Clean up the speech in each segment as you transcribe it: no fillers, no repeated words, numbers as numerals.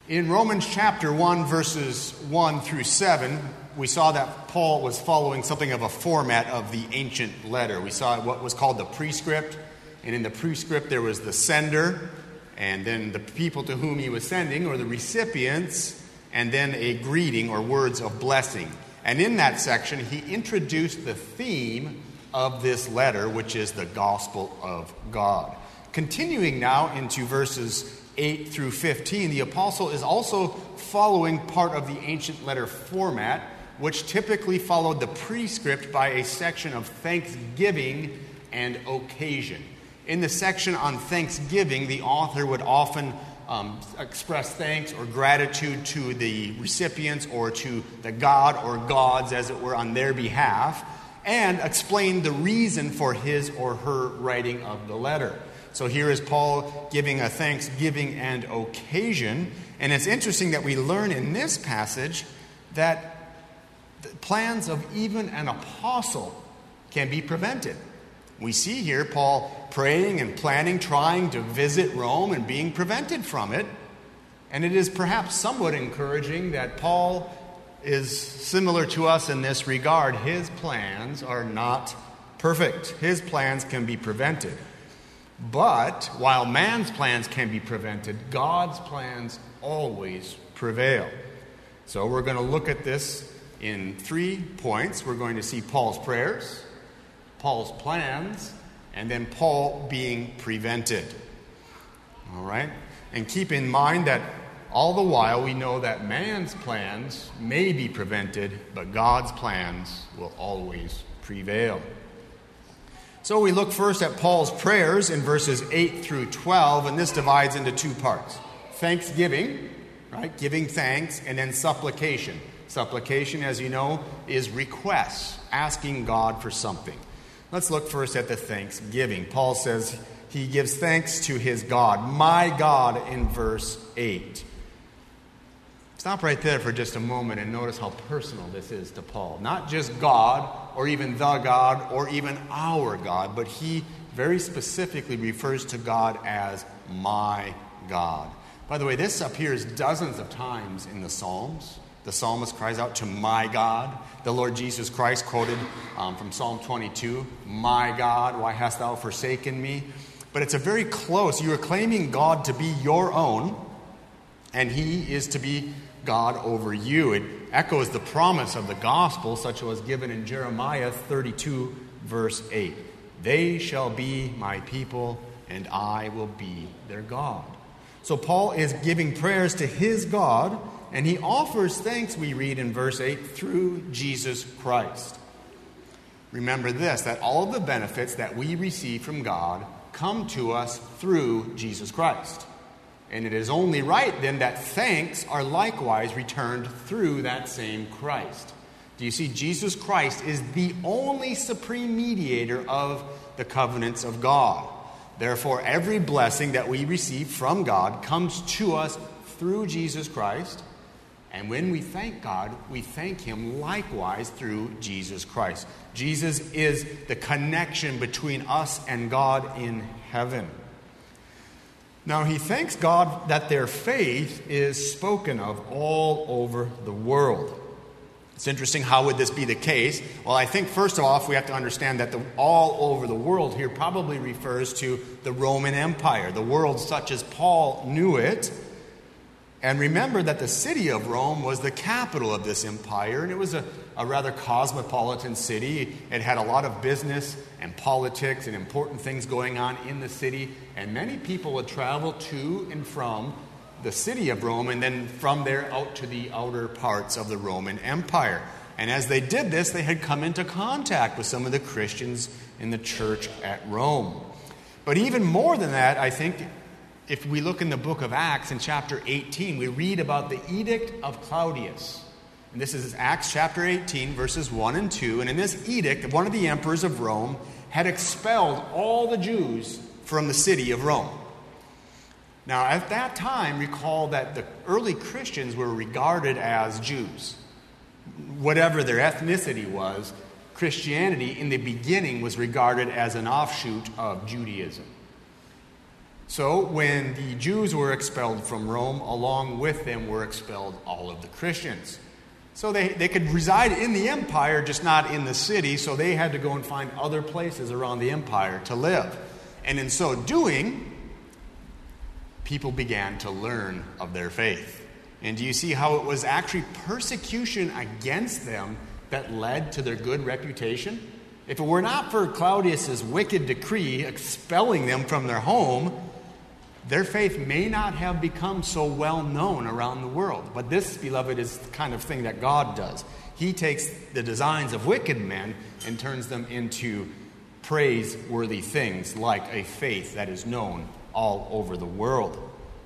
In Romans chapter 1, verses 1 through 7, we saw that Paul was following something of a format of the ancient letter. We saw what was called the prescript, and in the prescript there was the sender, and then the people to whom he was sending, or the recipients, and then a greeting or words of blessing. And in that section, he introduced the theme of this letter, which is the gospel of God. Continuing now into verses 8 through 15, the apostle is also following part of the ancient letter format, which typically followed the prescript by a section of thanksgiving and occasion. In the section on thanksgiving, the author would often express thanks or gratitude to the recipients or to the god or gods, as it were, on their behalf, and explain the reason for his or her writing of the letter. So here is Paul giving a thanksgiving and occasion. And it's interesting that we learn in this passage that the plans of even an apostle can be prevented. We see here Paul praying and planning, trying to visit Rome and being prevented from it. And it is perhaps somewhat encouraging that Paul is similar to us in this regard. His plans are not perfect. His plans can be prevented. But while man's plans can be prevented, God's plans always prevail. So we're going to look at this in 3 points. We're going to see Paul's prayers, Paul's plans, and then Paul being prevented. All right? And keep in mind that all the while we know that man's plans may be prevented, but God's plans will always prevail. So we look first at Paul's prayers in verses 8 through 12, and this divides into 2 parts. Thanksgiving, right? Giving thanks, and then supplication. Supplication, as you know, is requests, asking God for something. Let's look first at the thanksgiving. Paul says he gives thanks to his God, my God, in verse 8. Stop right there for just a moment and notice how personal this is to Paul. Not just God, or even the God, or even our God, but he very specifically refers to God as my God. By the way, this appears dozens of times in the Psalms. The psalmist cries out to my God. The Lord Jesus Christ quoted from Psalm 22, my God, why hast thou forsaken me? But it's a very close, you are claiming God to be your own, and he is to be God over you. It echoes the promise of the gospel, such as was given in Jeremiah 32, verse 8. They shall be my people, and I will be their God. So Paul is giving prayers to his God, and he offers thanks, we read in verse 8, through Jesus Christ. Remember this, that all of the benefits that we receive from God come to us through Jesus Christ. And it is only right then that thanks are likewise returned through that same Christ. Do you see? Jesus Christ is the only supreme mediator of the covenants of God. Therefore, every blessing that we receive from God comes to us through Jesus Christ. And when we thank God, we thank him likewise through Jesus Christ. Jesus is the connection between us and God in heaven. Now, he thanks God that their faith is spoken of all over the world. It's interesting, how would this be the case? Well, I think first off, we have to understand that the all over the world here probably refers to the Roman Empire, the world such as Paul knew it. And remember that the city of Rome was the capital of this empire, and it was a rather cosmopolitan city. It had a lot of business and politics and important things going on in the city, and many people would travel to and from the city of Rome, and then from there out to the outer parts of the Roman Empire. And as they did this, they had come into contact with some of the Christians in the church at Rome. But even more than that, I think, if we look in the book of Acts in chapter 18, we read about the Edict of Claudius. And this is Acts chapter 18, verses 1 and 2. And in this edict, one of the emperors of Rome had expelled all the Jews from the city of Rome. Now, at that time, recall that the early Christians were regarded as Jews. Whatever their ethnicity was, Christianity in the beginning was regarded as an offshoot of Judaism. So when the Jews were expelled from Rome, along with them were expelled all of the Christians. So they could reside in the empire, just not in the city, so they had to go and find other places around the empire to live. And in so doing, people began to learn of their faith. And do you see how it was actually persecution against them that led to their good reputation? If it were not for Claudius's wicked decree expelling them from their home, their faith may not have become so well known around the world. But this, beloved, is the kind of thing that God does. He takes the designs of wicked men and turns them into praiseworthy things like a faith that is known all over the world.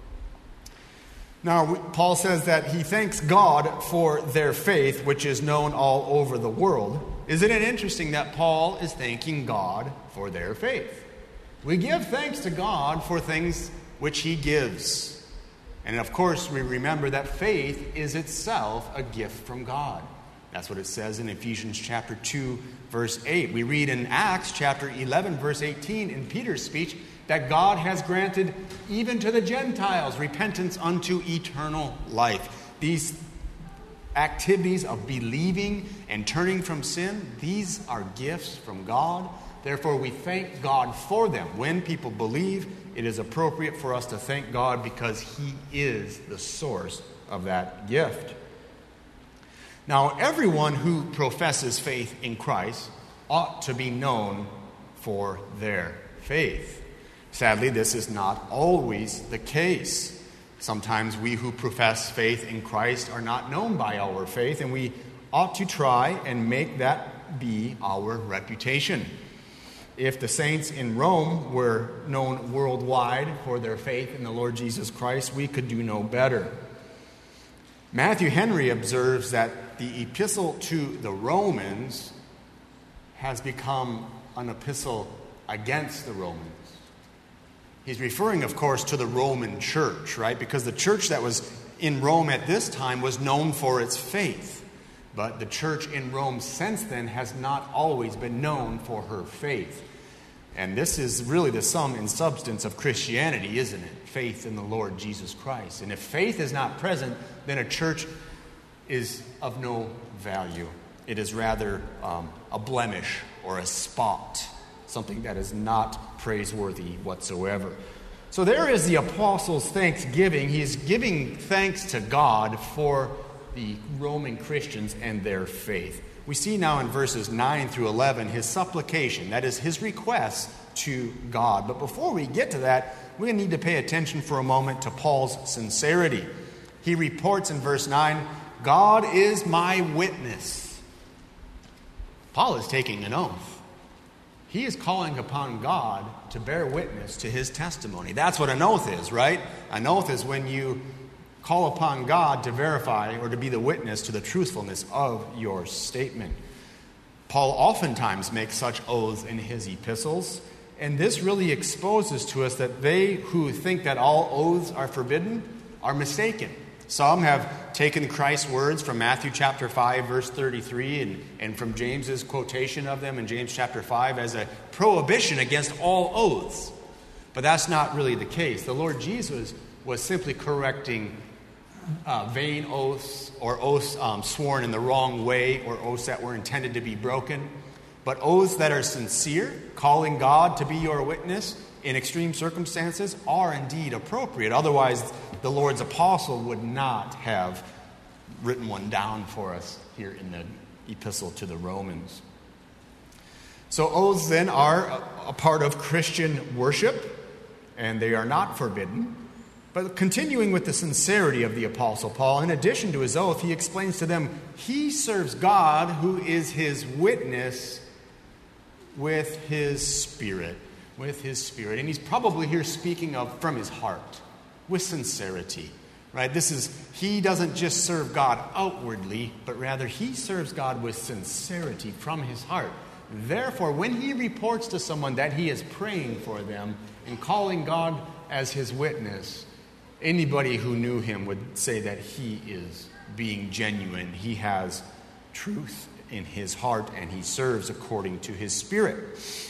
Now, Paul says that he thanks God for their faith, which is known all over the world. Isn't it interesting that Paul is thanking God for their faith? We give thanks to God for things which he gives. And of course, we remember that faith is itself a gift from God. That's what it says in Ephesians chapter 2, verse 8. We read in Acts chapter 11, verse 18 in Peter's speech that God has granted even to the Gentiles repentance unto eternal life. These activities of believing and turning from sin, these are gifts from God. Therefore, we thank God for them. When people believe, it is appropriate for us to thank God because he is the source of that gift. Now, everyone who professes faith in Christ ought to be known for their faith. Sadly, this is not always the case. Sometimes we who profess faith in Christ are not known by our faith, and we ought to try and make that be our reputation. If the saints in Rome were known worldwide for their faith in the Lord Jesus Christ, we could do no better. Matthew Henry observes that the epistle to the Romans has become an epistle against the Romans. He's referring, of course, to the Roman church, right? Because the church that was in Rome at this time was known for its faith. But the church in Rome since then has not always been known for her faith. And this is really the sum and substance of Christianity, isn't it? Faith in the Lord Jesus Christ. And if faith is not present, then a church is of no value. It is rather a blemish or a spot, something that is not praiseworthy whatsoever. So there is the apostle's thanksgiving. He is giving thanks to God for the Roman Christians and their faith. We see now in verses 9 through 11 his supplication, that is his request to God. But before we get to that, we need to pay attention for a moment to Paul's sincerity. He reports in verse 9, God is my witness. Paul is taking an oath. He is calling upon God to bear witness to his testimony. That's what an oath is, right? An oath is when you call upon God to verify or to be the witness to the truthfulness of your statement. Paul oftentimes makes such oaths in his epistles, and this really exposes to us that they who think that all oaths are forbidden are mistaken. Some have taken Christ's words from Matthew chapter 5, verse 33, and from James's quotation of them in James chapter 5 as a prohibition against all oaths. But that's not really the case. The Lord Jesus was simply correcting vain oaths or oaths sworn in the wrong way or oaths that were intended to be broken. But oaths that are sincere, calling God to be your witness in extreme circumstances, are indeed appropriate. Otherwise, the Lord's apostle would not have written one down for us here in the epistle to the Romans. So oaths then are a part of Christian worship, and they are not forbidden. But continuing with the sincerity of the Apostle Paul, in addition to his oath, he explains to them he serves God, who is his witness, with his Spirit. With his Spirit. And he's probably here speaking of from his heart, with sincerity. Right? He doesn't just serve God outwardly, but rather he serves God with sincerity from his heart. Therefore, when he reports to someone that he is praying for them and calling God as his witness, anybody who knew him would say that he is being genuine. He has truth in his heart, and he serves according to his Spirit.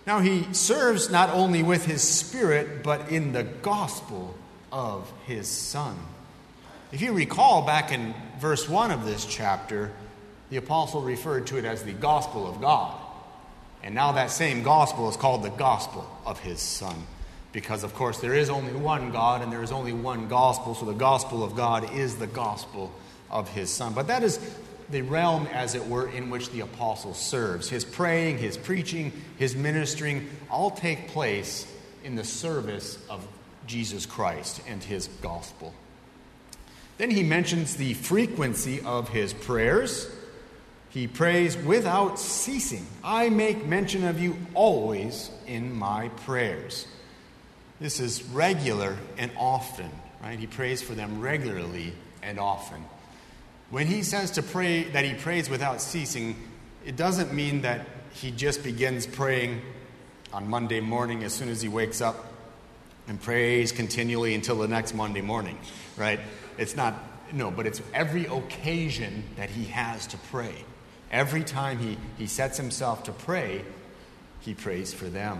Now he serves not only with his Spirit, but in the gospel of his Son. If you recall back in verse 1 of this chapter, the apostle referred to it as the gospel of God. And now that same gospel is called the gospel of his Son. Because, of course, there is only one God and there is only one gospel. So the gospel of God is the gospel of his Son. But that is the realm, as it were, in which the apostle serves. His praying, his preaching, his ministering all take place in the service of Jesus Christ and his gospel. Then he mentions the frequency of his prayers. He prays without ceasing. I make mention of you always in my prayers. This is regular and often, right? He prays for them regularly and often. When he says to pray, that he prays without ceasing, it doesn't mean that he just begins praying on Monday morning as soon as he wakes up and prays continually until the next Monday morning, right? It's not, no, but it's every occasion that he has to pray. Every time he sets himself to pray, he prays for them.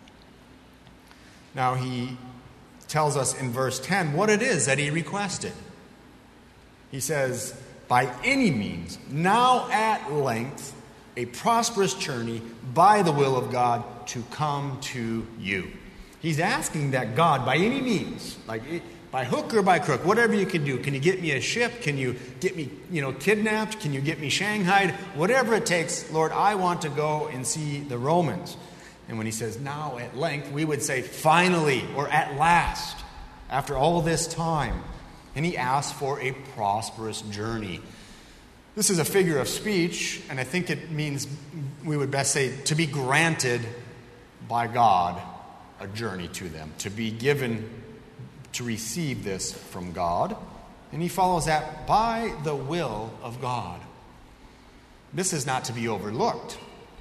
Now he tells us in verse 10 what it is that he requested. He says, by any means, now at length, a prosperous journey by the will of God to come to you. He's asking that God, by any means, by hook or by crook, whatever you can do. Can you get me a ship? Can you get me, kidnapped? Can you get me shanghaied? Whatever it takes, Lord, I want to go and see the Romans. And when he says now at length, we would say finally or at last, after all this time. And he asks for a prosperous journey. This is a figure of speech, and I think it means, we would best say, to be granted by God a journey to them, to be given, to receive this from God. And he follows that by the will of God. This is not to be overlooked.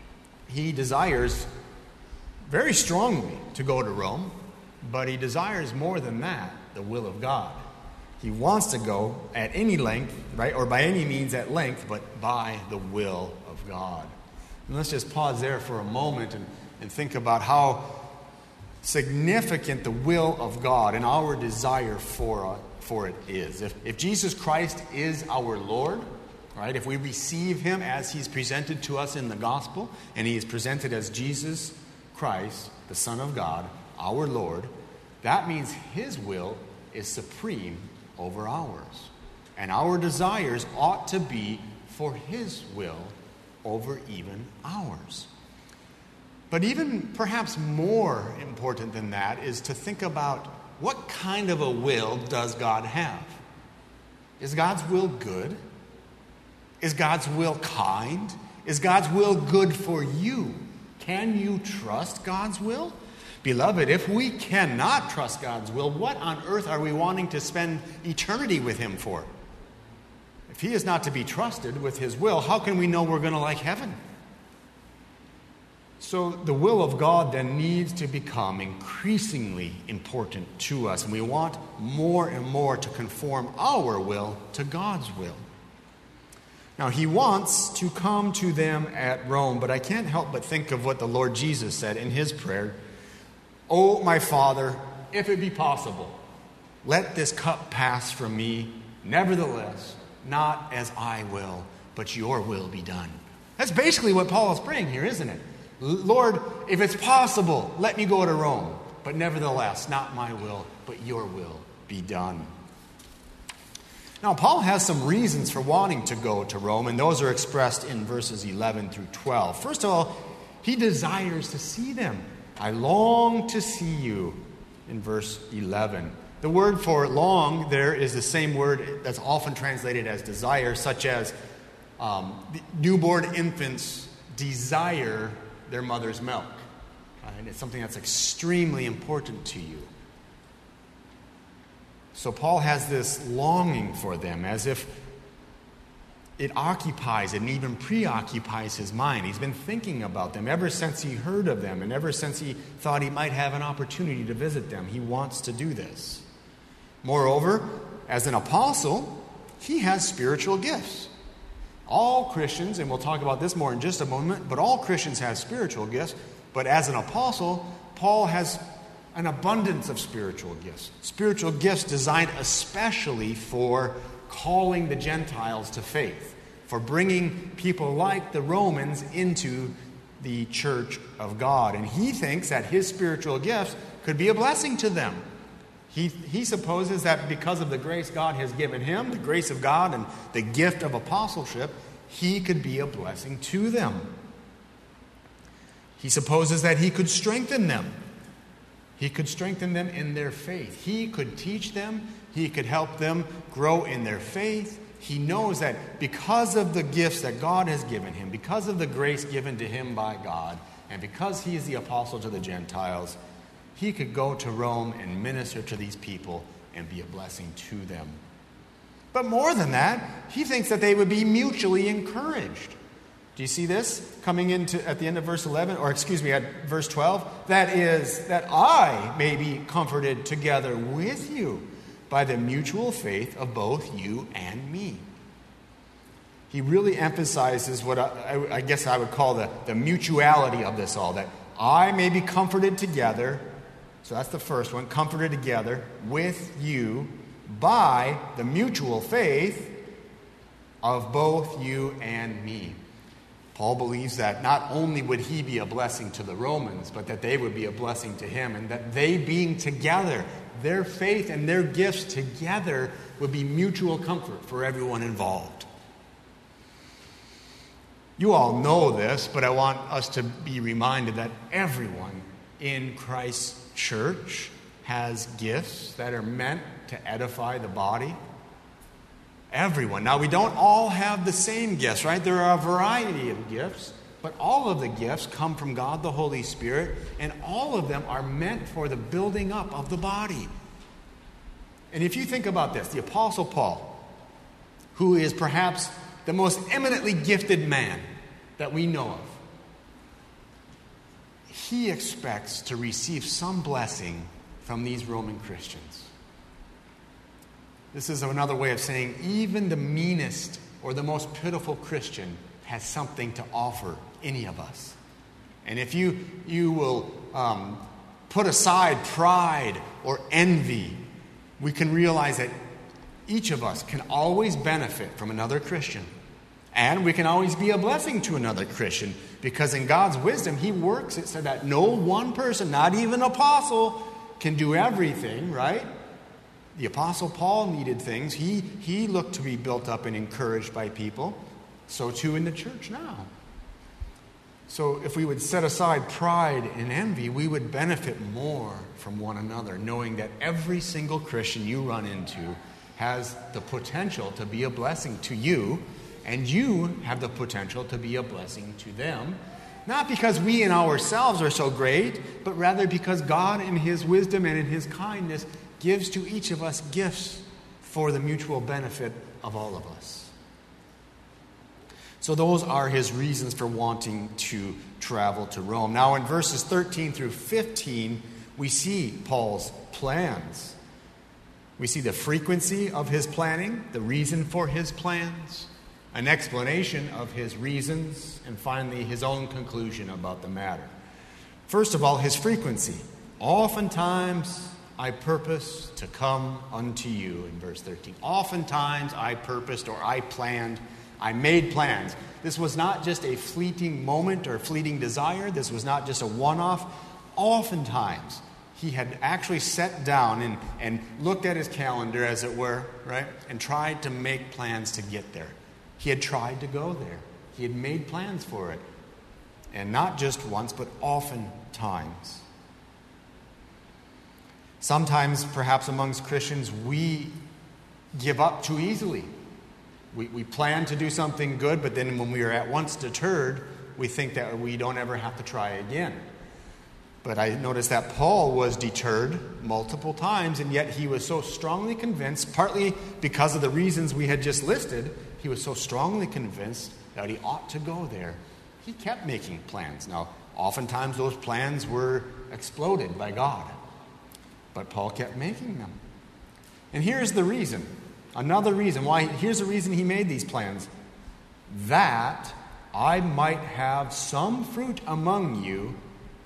He desires very strongly to go to Rome, but he desires more than that, the will of God. He wants to go at any length, right, or by any means at length, but by the will of God. And let's just pause there for a moment and think about how significant the will of God and our desire for it is. If Jesus Christ is our Lord, right, if we receive him as he's presented to us in the gospel, and he is presented as Jesus Christ, the Son of God, our Lord, that means his will is supreme over ours. And our desires ought to be for his will over even ours. But even perhaps more important than that is to think about what kind of a will does God have? Is God's will good? Is God's will kind? Is God's will good for you? Can you trust God's will? Beloved, if we cannot trust God's will, what on earth are we wanting to spend eternity with him for? If he is not to be trusted with his will, how can we know we're going to like heaven? So the will of God then needs to become increasingly important to us, and we want more and more to conform our will to God's will. Now, he wants to come to them at Rome, but I can't help but think of what the Lord Jesus said in his prayer. Oh, my Father, if it be possible, let this cup pass from me. Nevertheless, not as I will, but your will be done. That's basically what Paul is praying here, isn't it? Lord, if it's possible, let me go to Rome. But nevertheless, not my will, but your will be done. Now, Paul has some reasons for wanting to go to Rome, and those are expressed in verses 11 through 12. First of all, he desires to see them. I long to see you, in verse 11. The word for long there is the same word that's often translated as desire, such as newborn infants desire their mother's milk. And it's something that's extremely important to you. So Paul has this longing for them, as if it occupies and even preoccupies his mind. He's been thinking about them ever since he heard of them, and ever since he thought he might have an opportunity to visit them. He wants to do this. Moreover, as an apostle, he has spiritual gifts. All Christians, and we'll talk about this more in just a moment, but all Christians have spiritual gifts, But as an apostle, Paul has an abundance of spiritual gifts. Spiritual gifts designed especially for calling the Gentiles to faith, for bringing people like the Romans into the church of God. And he thinks that his spiritual gifts could be a blessing to them. He supposes that because of the grace God has given him, the grace of God and the gift of apostleship, he could be a blessing to them. He supposes that he could strengthen them. He could strengthen them in their faith. He could teach them. He could help them grow in their faith. He knows that because of the gifts that God has given him, because of the grace given to him by God, and because he is the apostle to the Gentiles, he could go to Rome and minister to these people and be a blessing to them. But more than that, he thinks that they would be mutually encouraged. Do you see this coming into at the end of verse 11, or excuse me, at verse 12? That is, that I may be comforted together with you by the mutual faith of both you and me. He really emphasizes what I guess I would call the mutuality of this all, that I may be comforted together. So that's the first one, comforted together with you by the mutual faith of both you and me. Paul believes that not only would he be a blessing to the Romans, but that they would be a blessing to him, and that they being together, their faith and their gifts together would be mutual comfort for everyone involved. You all know this, but I want us to be reminded that everyone in Christ's church has gifts that are meant to edify the body. Everyone. Now, we don't all have the same gifts, right? There are a variety of gifts, but all of the gifts come from God the Holy Spirit, and all of them are meant for the building up of the body. And if you think about this, the Apostle Paul, who is perhaps the most eminently gifted man that we know of, he expects to receive some blessing from these Roman Christians. This is another way of saying even the meanest or the most pitiful Christian has something to offer any of us. And if you will put aside pride or envy, we can realize that each of us can always benefit from another Christian. And we can always be a blessing to another Christian, because in God's wisdom, he works it so that no one person, not even an apostle, can do everything, right? The Apostle Paul needed things. He looked to be built up and encouraged by people. So too in the church now. So if we would set aside pride and envy, we would benefit more from one another, knowing that every single Christian you run into has the potential to be a blessing to you, and you have the potential to be a blessing to them. Not because we in ourselves are so great, but rather because God in his wisdom and in his kindness gives to each of us gifts for the mutual benefit of all of us. So those are his reasons for wanting to travel to Rome. Now in verses 13 through 15, we see Paul's plans. We see the frequency of his planning, the reason for his plans, an explanation of his reasons, and finally his own conclusion about the matter. First of all, his frequency. Oftentimes I purpose to come unto you, in verse 13. Oftentimes I purposed, or I planned, I made plans. This was not just a fleeting moment or fleeting desire. This was not just a one-off. Oftentimes he had actually sat down and looked at his calendar, as it were, right, and tried to make plans to get there. He had tried to go there. He had made plans for it. And not just once, but oftentimes. Sometimes, perhaps amongst Christians, we give up too easily. We plan to do something good, but then when we are at once deterred, we think that we don't ever have to try again. But I noticed that Paul was deterred multiple times, and yet he was so strongly convinced, partly because of the reasons we had just listed, he was so strongly convinced that he ought to go there. He kept making plans. Now, oftentimes those plans were exploded by God, but Paul kept making them. And here's the reason. Another reason why. Here's the reason he made these plans. That I might have some fruit among you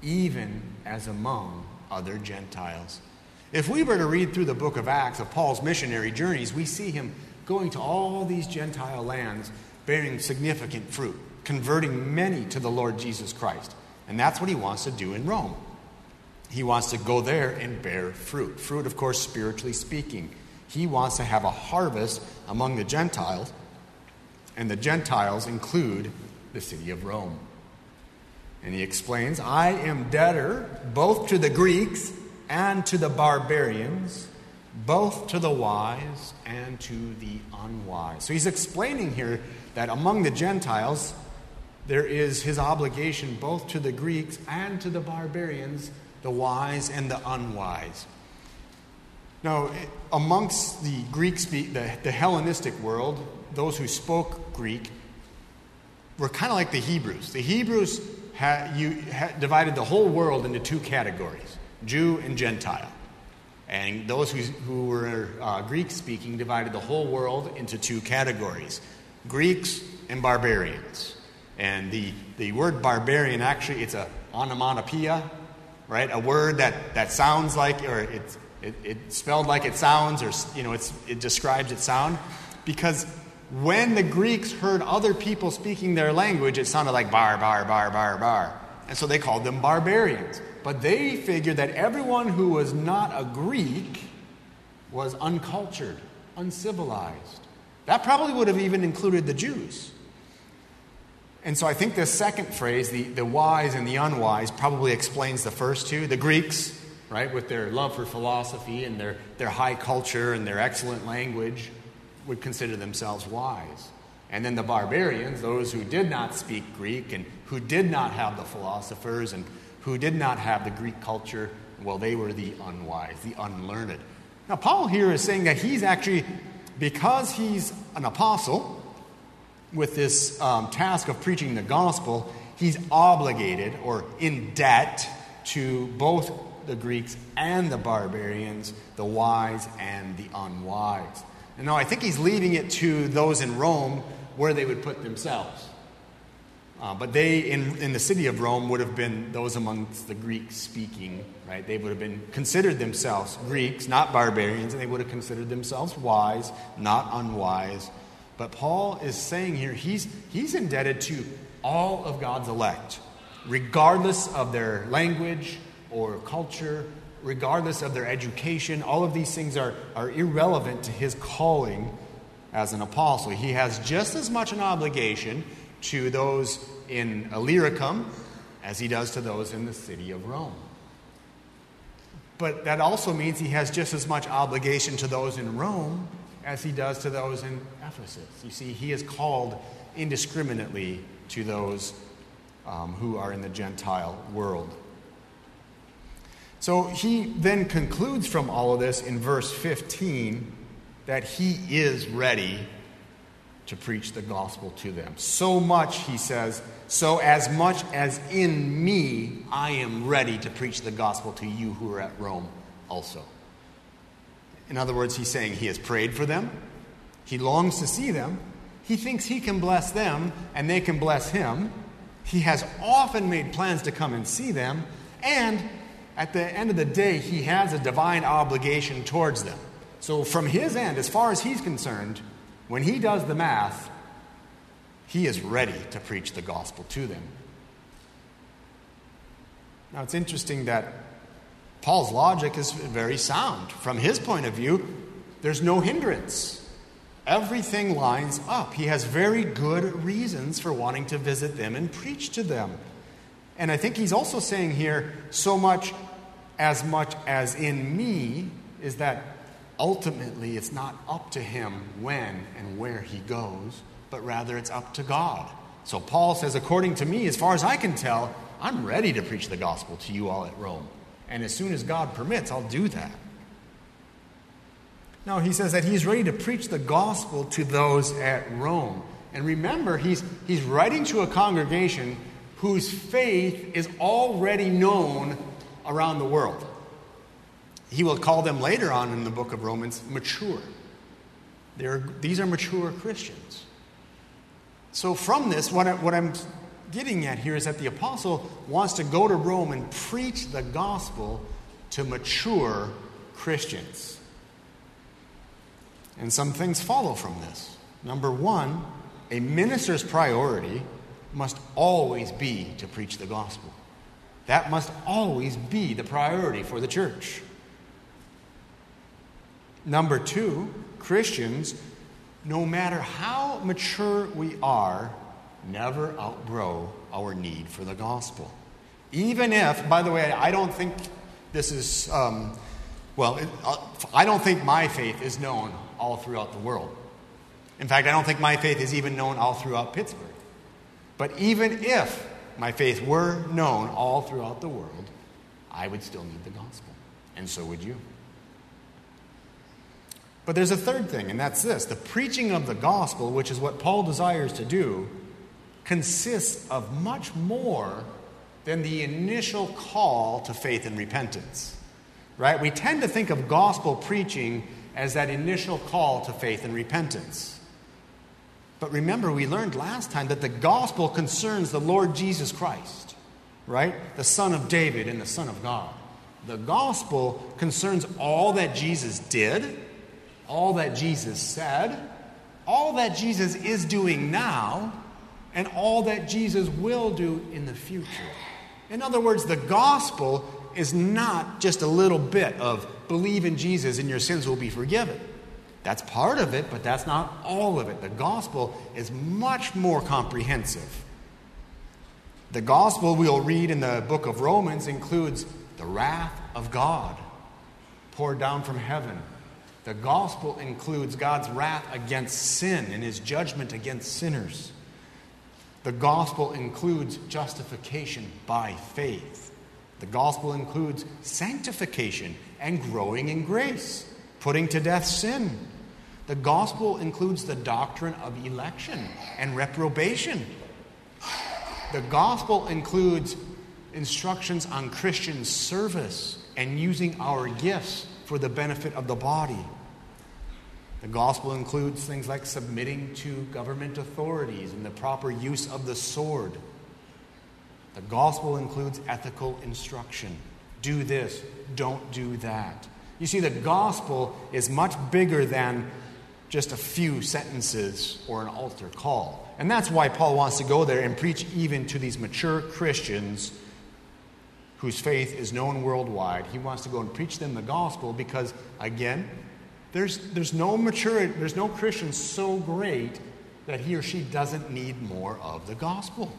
even as among other Gentiles. If we were to read through the book of Acts of Paul's missionary journeys, we see him going to all these Gentile lands, bearing significant fruit, converting many to the Lord Jesus Christ. And that's what he wants to do in Rome. He wants to go there and bear fruit. Fruit, of course, spiritually speaking. He wants to have a harvest among the Gentiles, and the Gentiles include the city of Rome. And he explains, I am debtor both to the Greeks and to the barbarians, both to the wise and to the unwise. So he's explaining here that among the Gentiles, there is his obligation both to the Greeks and to the barbarians, the wise and the unwise. Now, amongst the the Hellenistic world, those who spoke Greek were kind of like the Hebrews. The Hebrews divided the whole world into two categories, Jew and Gentile. And those who were Greek-speaking divided the whole world into two categories, Greeks and barbarians. And the word barbarian, actually, it's a onomatopoeia, right? A word that sounds like, or it's spelled like it sounds, or it describes its sound. Because when the Greeks heard other people speaking their language, it sounded like bar, bar, bar, bar, bar. And so they called them barbarians. But they figured that everyone who was not a Greek was uncultured, uncivilized. That probably would have even included the Jews. And so I think the second phrase, the wise and the unwise, probably explains the first two. The Greeks, right, with their love for philosophy and their high culture and their excellent language, would consider themselves wise. And then the barbarians, those who did not speak Greek and who did not have the philosophers and who did not have the Greek culture, well, they were the unwise, the unlearned. Now, Paul here is saying that he's actually, because he's an apostle, with this task of preaching the gospel, he's obligated or in debt to both the Greeks and the barbarians, the wise and the unwise. And now I think he's leaving it to those in Rome where they would put themselves. But they, in the city of Rome, would have been those amongst the Greek-speaking, right? They would have been considered themselves Greeks, not barbarians, and they would have considered themselves wise, not unwise. But Paul is saying here, he's indebted to all of God's elect, regardless of their language or culture, regardless of their education. All of these things are irrelevant to his calling as an apostle. He has just as much an obligation to those in Illyricum as he does to those in the city of Rome. But that also means he has just as much obligation to those in Rome as he does to those in Ephesus. You see, he is called indiscriminately to those who are in the Gentile world. So he then concludes from all of this in verse 15 that he is ready to preach the gospel to them. So much, he says, so as much as in me I am ready to preach the gospel to you who are at Rome also. In other words, he's saying he has prayed for them. He longs to see them. He thinks he can bless them and they can bless him. He has often made plans to come and see them. And at the end of the day, he has a divine obligation towards them. So from his end, as far as he's concerned, when he does the math, he is ready to preach the gospel to them. Now, it's interesting that Paul's logic is very sound. From his point of view, there's no hindrance. Everything lines up. He has very good reasons for wanting to visit them and preach to them. And I think he's also saying here, so much as in me, is that ultimately it's not up to him when and where he goes, but rather it's up to God. So Paul says, according to me, as far as I can tell, I'm ready to preach the gospel to you all at Rome. And as soon as God permits, I'll do that. Now, he says that he's ready to preach the gospel to those at Rome. And remember, he's writing to a congregation whose faith is already known around the world. He will call them later on in the book of Romans mature. These are mature Christians. So from this, what I'm getting at here is that the apostle wants to go to Rome and preach the gospel to mature Christians. And some things follow from this. Number one, a minister's priority must always be to preach the gospel. That must always be the priority for the church. Number two, Christians, no matter how mature we are, never outgrow our need for the gospel. Even if, by the way, I don't think this is, I don't think my faith is known all throughout the world. In fact, I don't think my faith is even known all throughout Pittsburgh. But even if my faith were known all throughout the world, I would still need the gospel. And so would you. But there's a third thing, and that's this. The preaching of the gospel, which is what Paul desires to do, consists of much more than the initial call to faith and repentance. Right? We tend to think of gospel preaching as that initial call to faith and repentance. But remember, we learned last time that the gospel concerns the Lord Jesus Christ, right? The Son of David and the Son of God. The gospel concerns all that Jesus did, all that Jesus said, all that Jesus is doing now, and all that Jesus will do in the future. In other words, the gospel is not just a little bit of believe in Jesus and your sins will be forgiven. That's part of it, but that's not all of it. The gospel is much more comprehensive. The gospel we'll read in the book of Romans includes the wrath of God poured down from heaven. The gospel includes God's wrath against sin and his judgment against sinners. The gospel includes justification by faith. The gospel includes sanctification and growing in grace, putting to death sin. The gospel includes the doctrine of election and reprobation. The gospel includes instructions on Christian service and using our gifts for the benefit of the body. The gospel includes things like submitting to government authorities and the proper use of the sword. The gospel includes ethical instruction. Do this, don't do that. You see, the gospel is much bigger than just a few sentences or an altar call. And that's why Paul wants to go there and preach even to these mature Christians whose faith is known worldwide. He wants to go and preach them the gospel because, again, there's no Christian so great that he or she doesn't need more of the gospel.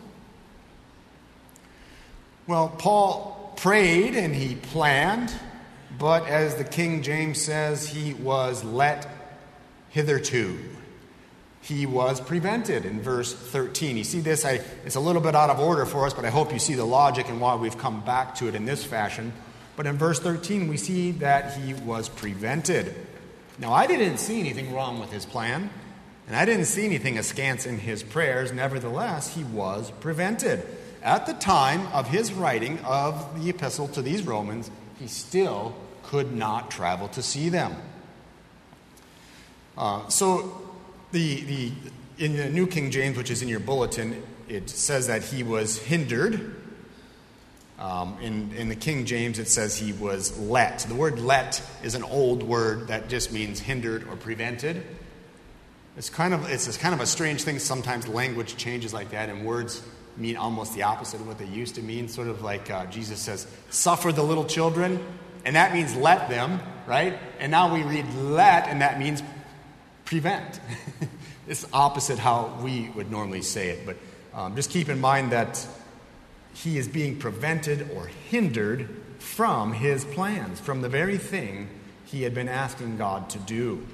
Well, Paul prayed and he planned, but as the King James says, he was let hitherto. He was prevented in verse 13. You see this, it's a little bit out of order for us, but I hope you see the logic and why we've come back to it in this fashion. But in verse 13, we see that he was prevented. Now, I didn't see anything wrong with his plan, and I didn't see anything askance in his prayers. Nevertheless, he was prevented. At the time of his writing of the epistle to these Romans, he still could not travel to see them. In the New King James, which is in your bulletin, it says that he was hindered. In the King James, it says he was let. The word let is an old word that just means hindered or prevented. It's kind of a strange thing. Sometimes language changes like that, and words mean almost the opposite of what they used to mean. Sort of like Jesus says, suffer the little children, and that means let them, right? And now we read let, and that means prevent. It's opposite how we would normally say it, but just keep in mind that he is being prevented or hindered from his plans, from the very thing he had been asking God to do.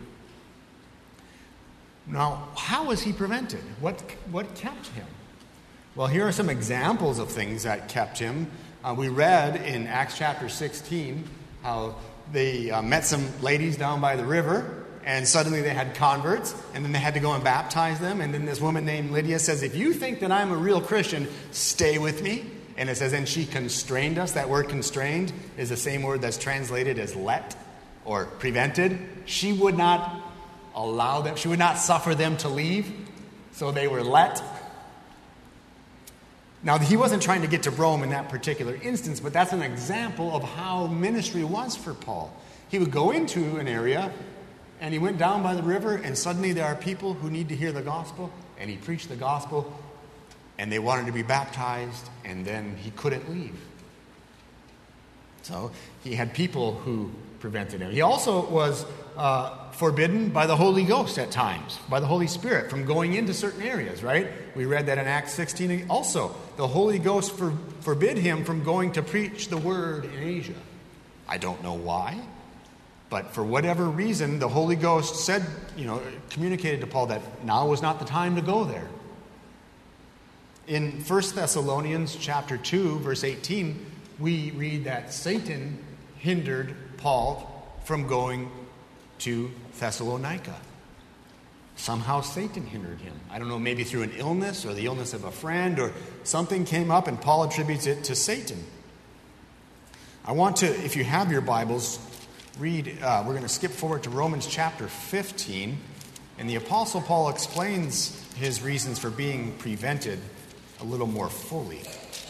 Now, how was he prevented? What kept him? Well, here are some examples of things that kept him. We read in Acts chapter 16 how they met some ladies down by the river, and suddenly they had converts, and then they had to go and baptize them. And then this woman named Lydia says, if you think that I'm a real Christian, stay with me. And it says, and she constrained us. That word constrained is the same word that's translated as let or prevented. She would not allow them, she would not suffer them to leave. So they were let. Now, he wasn't trying to get to Rome in that particular instance, but that's an example of how ministry was for Paul. He would go into an area, and he went down by the river, and suddenly there are people who need to hear the gospel, and he preached the gospel, and they wanted to be baptized, and then he couldn't leave. So he had people who prevented him. He also was forbidden by the Holy Ghost at times, by the Holy Spirit, from going into certain areas, right? We read that in Acts 16. Also, the Holy Ghost forbid him from going to preach the word in Asia. I don't know why, but for whatever reason, the Holy Ghost said, communicated to Paul that now was not the time to go there. In 1 Thessalonians chapter 2, verse 18, we read that Satan hindered Paul from going to Thessalonica. Somehow Satan hindered him. I don't know, maybe through an illness or the illness of a friend or something came up, and Paul attributes it to Satan. I want to, if you have your Bibles, read, we're going to skip forward to Romans chapter 15, and the Apostle Paul explains his reasons for being prevented a little more fully.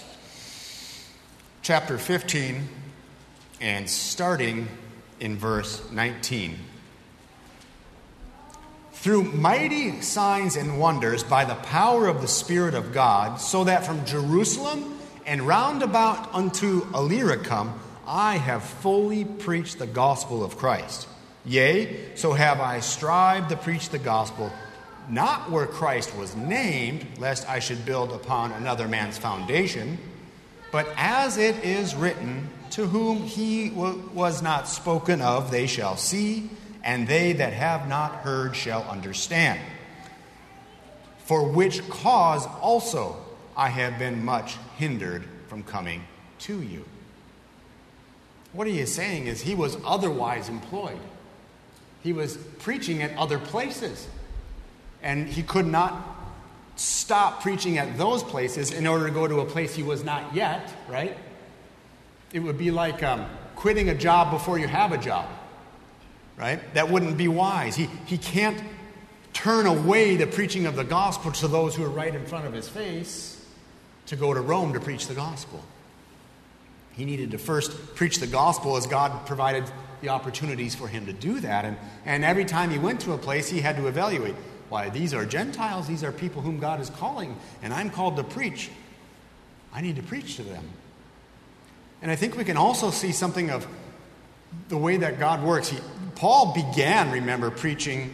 Chapter 15, and starting in verse 19. Through mighty signs and wonders by the power of the Spirit of God, so that from Jerusalem and round about unto Illyricum I have fully preached the gospel of Christ. Yea, so have I strived to preach the gospel, not where Christ was named, lest I should build upon another man's foundation, but as it is written, to whom he was not spoken of, they shall see, and they that have not heard shall understand. For which cause also I have been much hindered from coming to you. What he is saying is he was otherwise employed. He was preaching at other places, and he could not stop preaching at those places in order to go to a place he was not yet, right? It would be like quitting a job before you have a job, right? That wouldn't be wise. He can't turn away the preaching of the gospel to those who are right in front of his face to go to Rome to preach the gospel. He needed to first preach the gospel as God provided the opportunities for him to do that. And every time he went to a place, he had to evaluate, why, these are Gentiles, these are people whom God is calling, and I'm called to preach. I need to preach to them. And I think we can also see something of the way that God works. Paul began, remember, preaching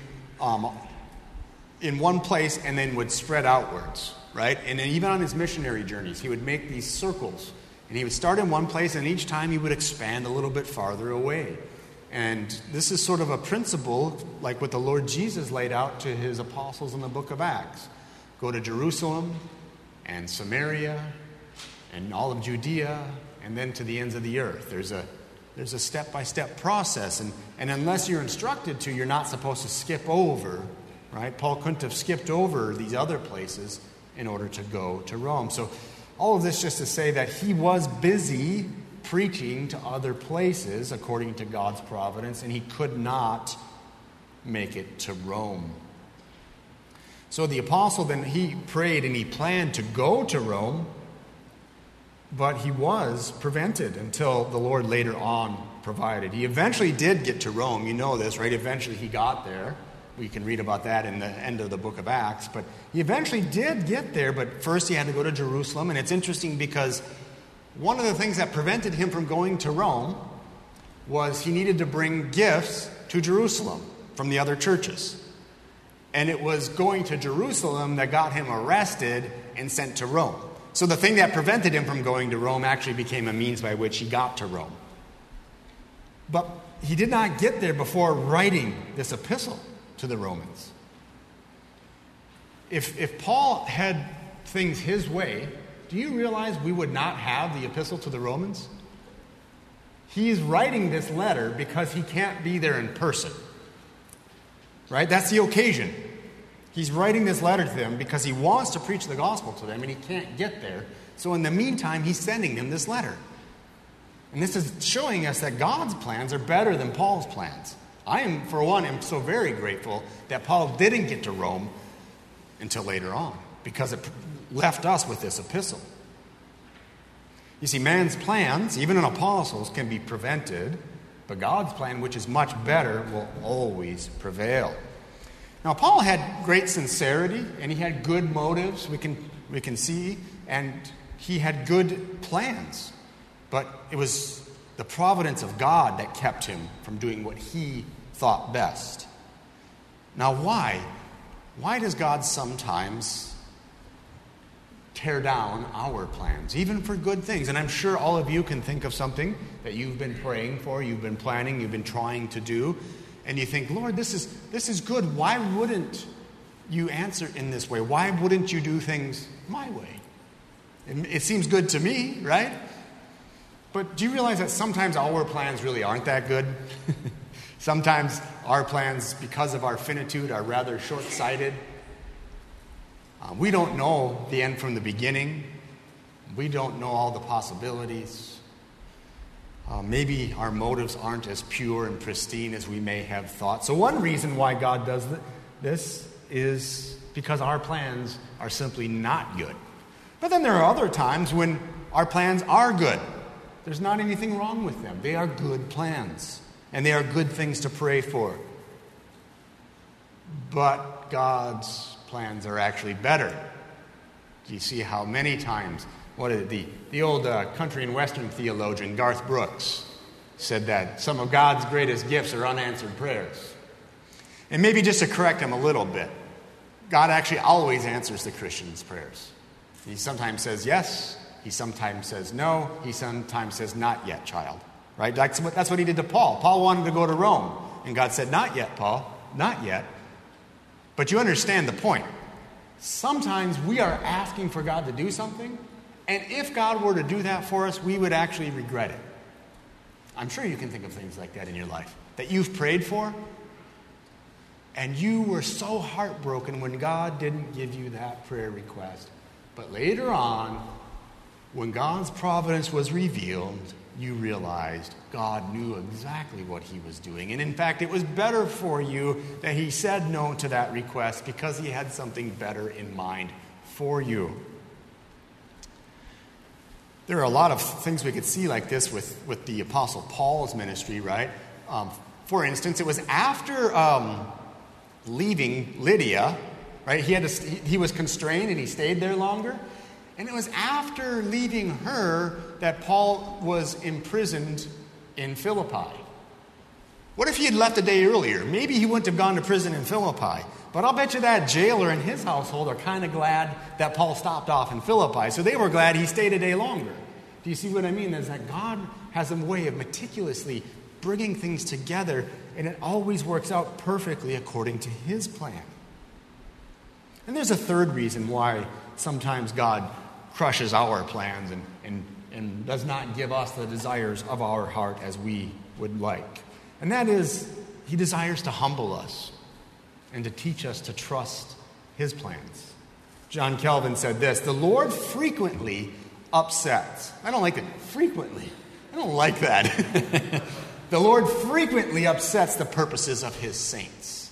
in one place and then would spread outwards, right? And then even on his missionary journeys, he would make these circles. And he would start in one place, and each time he would expand a little bit farther away. And this is sort of a principle like what the Lord Jesus laid out to his apostles in the book of Acts. Go to Jerusalem and Samaria and all of Judea and then to the ends of the earth. There's a step-by-step process. And unless you're instructed to, you're not supposed to skip over, right? Paul couldn't have skipped over these other places in order to go to Rome. So all of this just to say that he was busy preaching to other places according to God's providence, and he could not make it to Rome. So the apostle then, he prayed and he planned to go to Rome, but he was prevented until the Lord later on provided. He eventually did get to Rome. You know this, right? Eventually he got there. We can read about that in the end of the book of Acts. But he eventually did get there, but first he had to go to Jerusalem. And it's interesting because one of the things that prevented him from going to Rome was he needed to bring gifts to Jerusalem from the other churches. And it was going to Jerusalem that got him arrested and sent to Rome. So the thing that prevented him from going to Rome actually became a means by which he got to Rome. But he did not get there before writing this epistle to the Romans. If Paul had things his way, do you realize we would not have the epistle to the Romans? He's writing this letter because he can't be there in person. Right? That's the occasion. He's writing this letter to them because he wants to preach the gospel to them and he can't get there. So in the meantime, he's sending them this letter. And this is showing us that God's plans are better than Paul's plans. I am, for one, am so very grateful that Paul didn't get to Rome until later on, because it left us with this epistle. You see, man's plans, even an apostle's, can be prevented, but God's plan, which is much better, will always prevail. Now, Paul had great sincerity, and he had good motives, we can see, and he had good plans. But it was the providence of God that kept him from doing what he thought best. Now, why? Why does God sometimes tear down our plans, even for good things? And I'm sure all of you can think of something that you've been praying for, you've been planning, you've been trying to do, and you think, Lord, this is good. Why wouldn't you answer in this way? Why wouldn't you do things my way? It seems good to me, right? But do you realize that sometimes our plans really aren't that good? Sometimes our plans, because of our finitude, are rather short-sighted. We don't know the end from the beginning. We don't know all the possibilities. Maybe our motives aren't as pure and pristine as we may have thought. So one reason why God does this is because our plans are simply not good. But then there are other times when our plans are good. There's not anything wrong with them. They are good plans, and they are good things to pray for. But God's plans are actually better. Do you see how many times, the old country and western theologian Garth Brooks said that some of God's greatest gifts are unanswered prayers. And maybe just to correct him a little bit, God actually always answers the Christian's prayers. He sometimes says yes, he sometimes says no, he sometimes says not yet, child. Right? That's what he did to Paul. Paul wanted to go to Rome, and God said, not yet, Paul, not yet. But you understand the point. Sometimes we are asking for God to do something, and if God were to do that for us, we would actually regret it. I'm sure you can think of things like that in your life that you've prayed for, and you were so heartbroken when God didn't give you that prayer request. But later on, when God's providence was revealed, you realized God knew exactly what he was doing. And in fact, it was better for you that he said no to that request because he had something better in mind for you. There are a lot of things we could see like this with the Apostle Paul's ministry, right? For instance, it was after leaving Lydia, right? He was constrained and he stayed there longer. And it was after leaving her that Paul was imprisoned in Philippi. What if he had left a day earlier? Maybe he wouldn't have gone to prison in Philippi. But I'll bet you that jailer and his household are kind of glad that Paul stopped off in Philippi. So they were glad he stayed a day longer. Do you see what I mean? Is that God has a way of meticulously bringing things together, and it always works out perfectly according to his plan. And there's a third reason why sometimes God crushes our plans and does not give us the desires of our heart as we would like. And that is, he desires to humble us and to teach us to trust his plans. John Calvin said this, the Lord frequently upsets. I don't like it. Frequently. I don't like that. The Lord frequently upsets the purposes of his saints,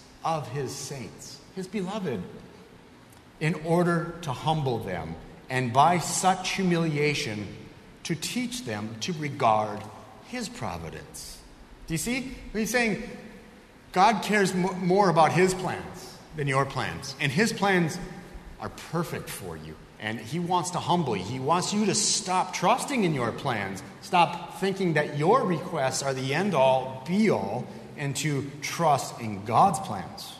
his beloved, in order to humble them, and by such humiliation to teach them to regard his providence. Do you see? He's saying God cares more about his plans than your plans. And his plans are perfect for you. And he wants to humble you. He wants you to stop trusting in your plans. Stop thinking that your requests are the end-all, be-all, and to trust in God's plans.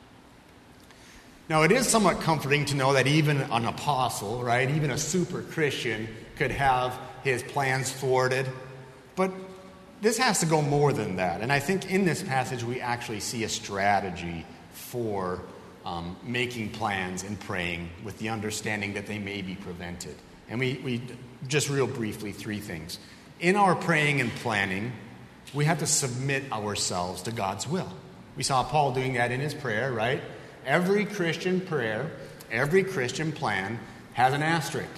Now, it is somewhat comforting to know that even an apostle, right, even a super Christian could have his plans thwarted. But this has to go more than that. And I think in this passage we actually see a strategy for making plans and praying with the understanding that they may be prevented. And we just real briefly, three things. In our praying and planning, we have to submit ourselves to God's will. We saw Paul doing that in his prayer, right? Every Christian prayer, every Christian plan has an asterisk.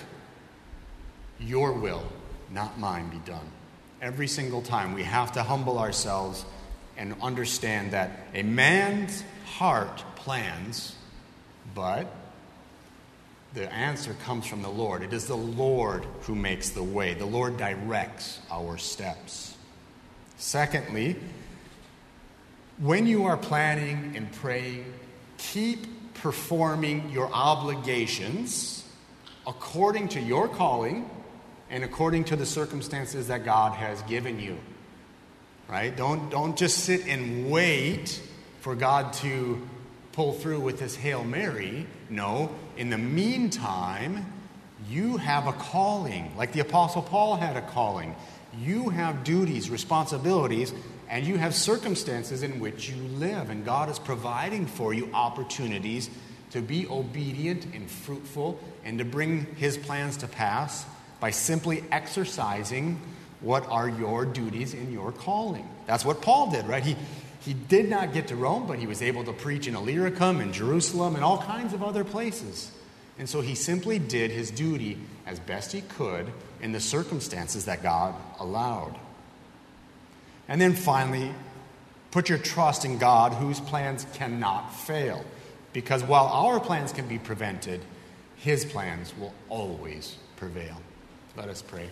Your will, not mine, be done. Every single time we have to humble ourselves and understand that a man's heart plans, but the answer comes from the Lord. It is the Lord who makes the way. The Lord directs our steps. Secondly, when you are planning and praying, keep performing your obligations according to your calling and according to the circumstances that God has given you. Right? Don't just sit and wait for God to pull through with this Hail Mary. No, in the meantime, you have a calling. Like the Apostle Paul had a calling. You have duties, responsibilities, and you have circumstances in which you live. And God is providing for you opportunities to be obedient and fruitful and to bring His plans to pass by simply exercising what are your duties in your calling. That's what Paul did, right? He did not get to Rome, but he was able to preach in Illyricum and Jerusalem and all kinds of other places. And so he simply did his duty as best he could in the circumstances that God allowed. And then finally, put your trust in God, whose plans cannot fail. Because while our plans can be prevented, His plans will always prevail. Let us pray.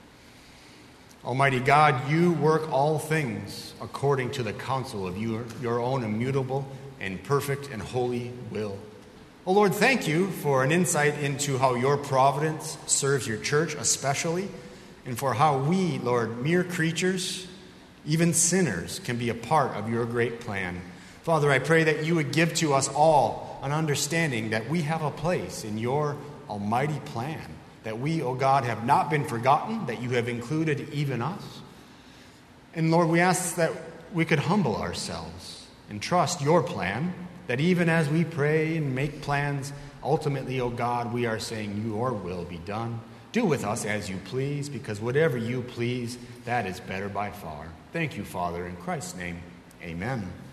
Almighty God, you work all things according to the counsel of your own immutable and perfect and holy will. Oh Lord, thank you for an insight into how your providence serves your church especially, and for how we, Lord, mere creatures, even sinners, can be a part of your great plan. Father, I pray that you would give to us all an understanding that we have a place in your almighty plan, that we, O God, have not been forgotten, that you have included even us. And Lord, we ask that we could humble ourselves and trust your plan, that even as we pray and make plans, ultimately, O God, we are saying your will be done. Do with us as you please, because whatever you please, that is better by far. Thank you, Father. In Christ's name, amen.